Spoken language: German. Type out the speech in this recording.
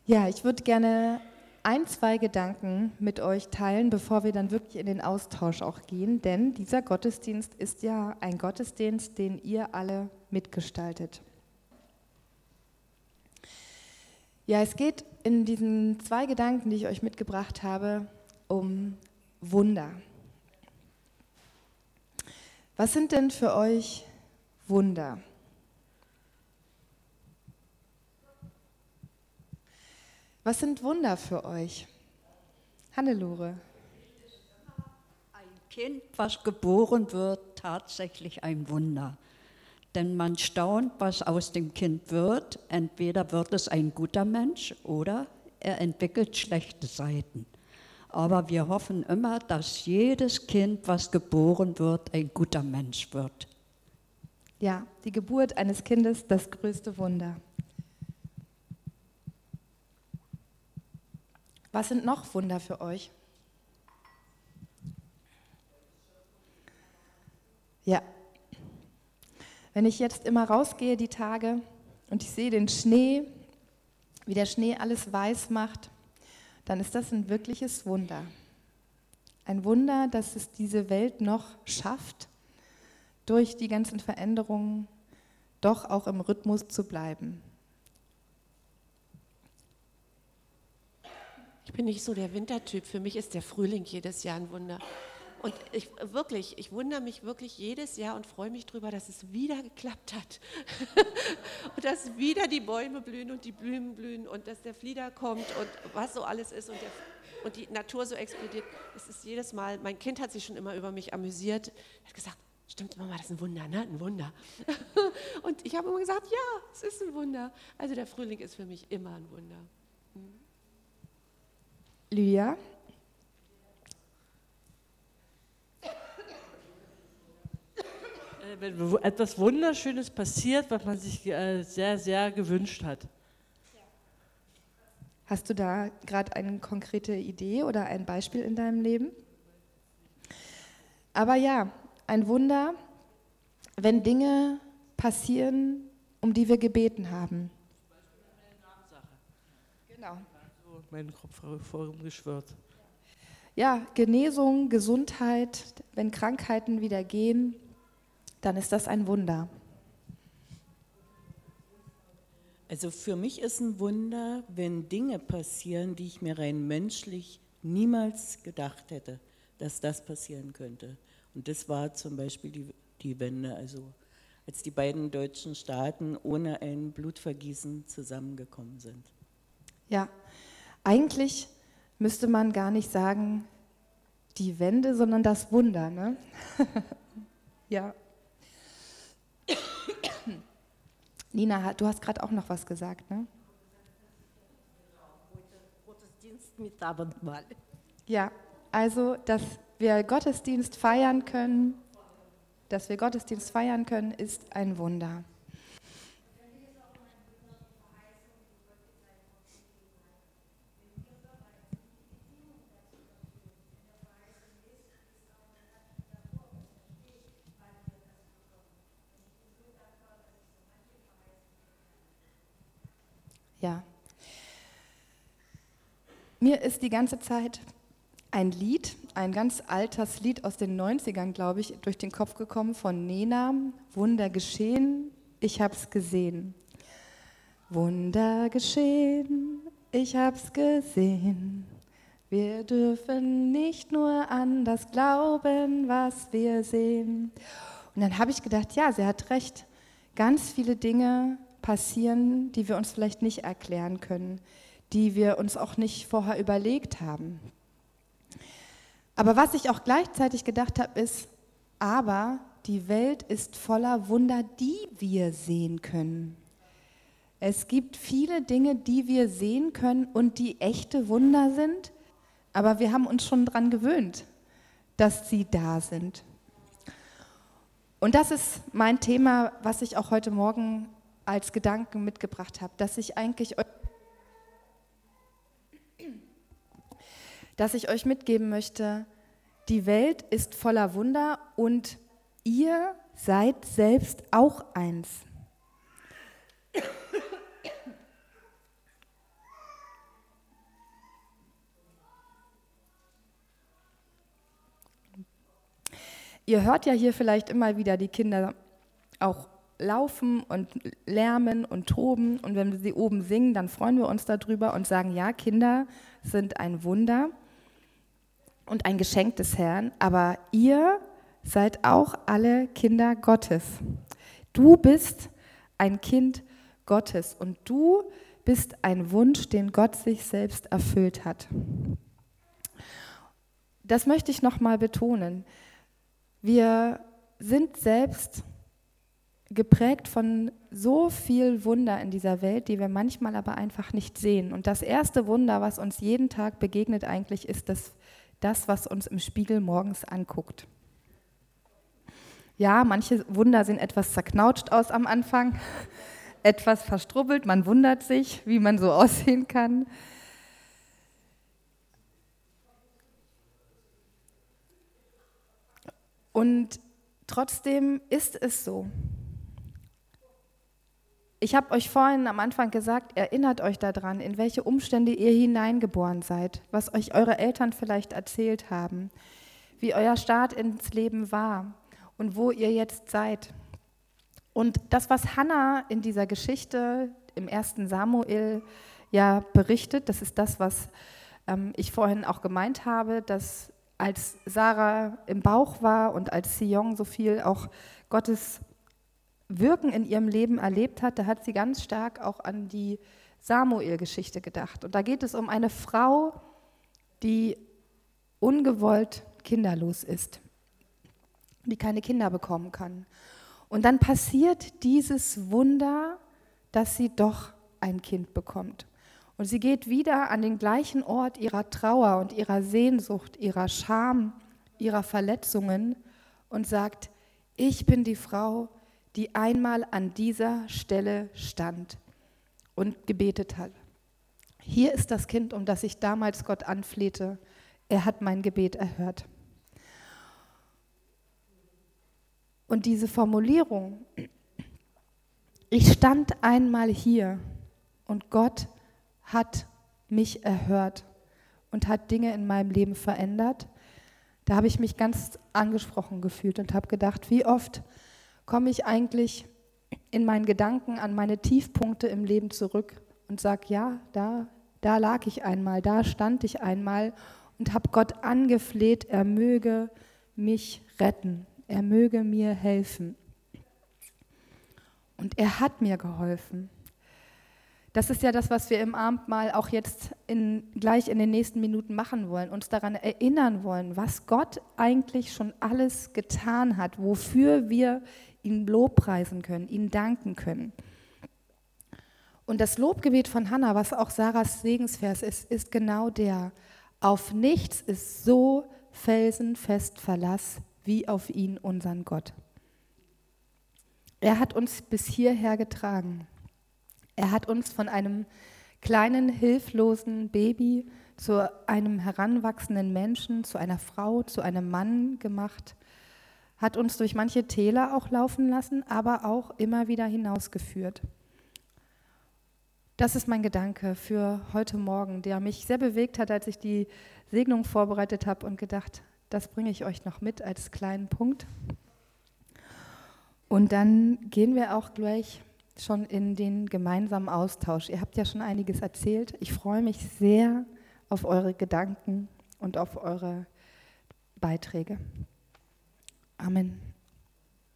Ja, ich würde gerne ein, zwei Gedanken mit euch teilen, bevor wir dann wirklich in den Austausch auch gehen, denn dieser Gottesdienst ist ja ein Gottesdienst, den ihr alle mitgestaltet. Ja, es geht in diesen zwei Gedanken, die ich euch mitgebracht habe, um Wunder. Was sind denn für euch Wunder? Was sind Wunder für euch? Hannelore. Ein Kind, was geboren wird, tatsächlich ein Wunder. Denn man staunt, was aus dem Kind wird. Entweder wird es ein guter Mensch oder er entwickelt schlechte Seiten. Aber wir hoffen immer, dass jedes Kind, was geboren wird, ein guter Mensch wird. Ja, die Geburt eines Kindes, das größte Wunder. Was sind noch Wunder für euch? Ja, wenn ich jetzt immer rausgehe die Tage und ich sehe den Schnee, wie der Schnee alles weiß macht, dann ist das ein wirkliches Wunder. Ein Wunder, dass es diese Welt noch schafft, durch die ganzen Veränderungen doch auch im Rhythmus zu bleiben. Ich bin nicht so der Wintertyp. Für mich ist der Frühling jedes Jahr ein Wunder. Und ich wundere mich wirklich jedes Jahr und freue mich darüber, dass es wieder geklappt hat. Und dass wieder die Bäume blühen und die Blumen blühen und dass der Flieder kommt und was so alles ist und die Natur so explodiert. Es ist jedes Mal, mein Kind hat sich schon immer über mich amüsiert. Er hat gesagt, stimmt Mama, das ist ein Wunder, ne? Ein Wunder. Und ich habe immer gesagt, ja, es ist ein Wunder. Also der Frühling ist für mich immer ein Wunder. Lydia? Wenn etwas Wunderschönes passiert, was man sich sehr, sehr gewünscht hat. Hast du da gerade eine konkrete Idee oder ein Beispiel in deinem Leben? Aber ja, ein Wunder, wenn Dinge passieren, um die wir gebeten haben. Genau. So meinen Kopf vorgeschwört. Ja, Genesung, Gesundheit, wenn Krankheiten wieder gehen, dann ist das ein Wunder. Also für mich ist ein Wunder, wenn Dinge passieren, die ich mir rein menschlich niemals gedacht hätte, dass das passieren könnte. Und das war zum Beispiel die Wende, also als die beiden deutschen Staaten ohne ein Blutvergießen zusammengekommen sind. Ja, eigentlich müsste man gar nicht sagen, die Wende, sondern das Wunder, ne? Ja. Nina, du hast gerade auch noch was gesagt, ne? Gottesdienst mit Abendmahl. Ja, also, dass wir Gottesdienst feiern können, ist ein Wunder. Ja. Mir ist die ganze Zeit ein Lied, ein ganz altes Lied aus den 90ern, glaube ich, durch den Kopf gekommen von Nena, Wunder geschehen, ich hab's gesehen. Wunder geschehen, ich hab's gesehen. Wir dürfen nicht nur an das glauben, was wir sehen. Und dann habe ich gedacht, ja, sie hat recht. Ganz viele Dinge passieren, die wir uns vielleicht nicht erklären können, die wir uns auch nicht vorher überlegt haben. Aber was ich auch gleichzeitig gedacht habe, ist, aber die Welt ist voller Wunder, die wir sehen können. Es gibt viele Dinge, die wir sehen können und die echte Wunder sind, aber wir haben uns schon daran gewöhnt, dass sie da sind. Und das ist mein Thema, was ich auch heute Morgen als Gedanken mitgebracht habe, dass ich euch mitgeben möchte, die Welt ist voller Wunder und ihr seid selbst auch eins. Ihr hört ja hier vielleicht immer wieder die Kinder auch laufen und lärmen und toben. Und wenn wir sie oben singen, dann freuen wir uns darüber und sagen, ja, Kinder sind ein Wunder und ein Geschenk des Herrn, aber ihr seid auch alle Kinder Gottes. Du bist ein Kind Gottes und du bist ein Wunsch, den Gott sich selbst erfüllt hat. Das möchte ich nochmal betonen. Wir sind selbst geprägt von so viel Wunder in dieser Welt, die wir manchmal aber einfach nicht sehen. Und das erste Wunder, was uns jeden Tag begegnet eigentlich, ist das, was uns im Spiegel morgens anguckt. Ja, manche Wunder sehen etwas zerknautscht aus am Anfang, etwas verstrubbelt, man wundert sich, wie man so aussehen kann. Und trotzdem ist es so. Ich habe euch vorhin am Anfang gesagt, erinnert euch daran, in welche Umstände ihr hineingeboren seid, was euch eure Eltern vielleicht erzählt haben, wie euer Start ins Leben war und wo ihr jetzt seid. Und das, was Hannah in dieser Geschichte im 1. Samuel ja berichtet, das ist das, was ich vorhin auch gemeint habe, dass als Sarah im Bauch war und als sie jung so viel auch Gottes Wirken in ihrem Leben erlebt hat, da hat sie ganz stark auch an die Samuel-Geschichte gedacht. Und da geht es um eine Frau, die ungewollt kinderlos ist, die keine Kinder bekommen kann. Und dann passiert dieses Wunder, dass sie doch ein Kind bekommt. Und sie geht wieder an den gleichen Ort ihrer Trauer und ihrer Sehnsucht, ihrer Scham, ihrer Verletzungen und sagt, ich bin die Frau, die einmal an dieser Stelle stand und gebetet hat. Hier ist das Kind, um das ich damals Gott anflehte. Er hat mein Gebet erhört. Und diese Formulierung, ich stand einmal hier und Gott hat mich erhört und hat Dinge in meinem Leben verändert, da habe ich mich ganz angesprochen gefühlt und habe gedacht, wie oft komme ich eigentlich in meinen Gedanken an meine Tiefpunkte im Leben zurück und sage, ja, da lag ich einmal, da stand ich einmal und habe Gott angefleht, er möge mich retten, er möge mir helfen. Und er hat mir geholfen. Das ist ja das, was wir im Abendmahl auch jetzt gleich in den nächsten Minuten machen wollen, uns daran erinnern wollen, was Gott eigentlich schon alles getan hat, wofür wir ihn lobpreisen können, ihn danken können. Und das Lobgebet von Hannah, was auch Sarahs Segensvers ist, ist genau der: Auf nichts ist so felsenfest Verlass wie auf ihn, unseren Gott. Er hat uns bis hierher getragen. Er hat uns von einem kleinen, hilflosen Baby zu einem heranwachsenden Menschen, zu einer Frau, zu einem Mann gemacht, hat uns durch manche Täler auch laufen lassen, aber auch immer wieder hinausgeführt. Das ist mein Gedanke für heute Morgen, der mich sehr bewegt hat, als ich die Segnung vorbereitet habe und gedacht, das bringe ich euch noch mit als kleinen Punkt. Und dann gehen wir auch gleich schon in den gemeinsamen Austausch. Ihr habt ja schon einiges erzählt. Ich freue mich sehr auf eure Gedanken und auf eure Beiträge. Amen.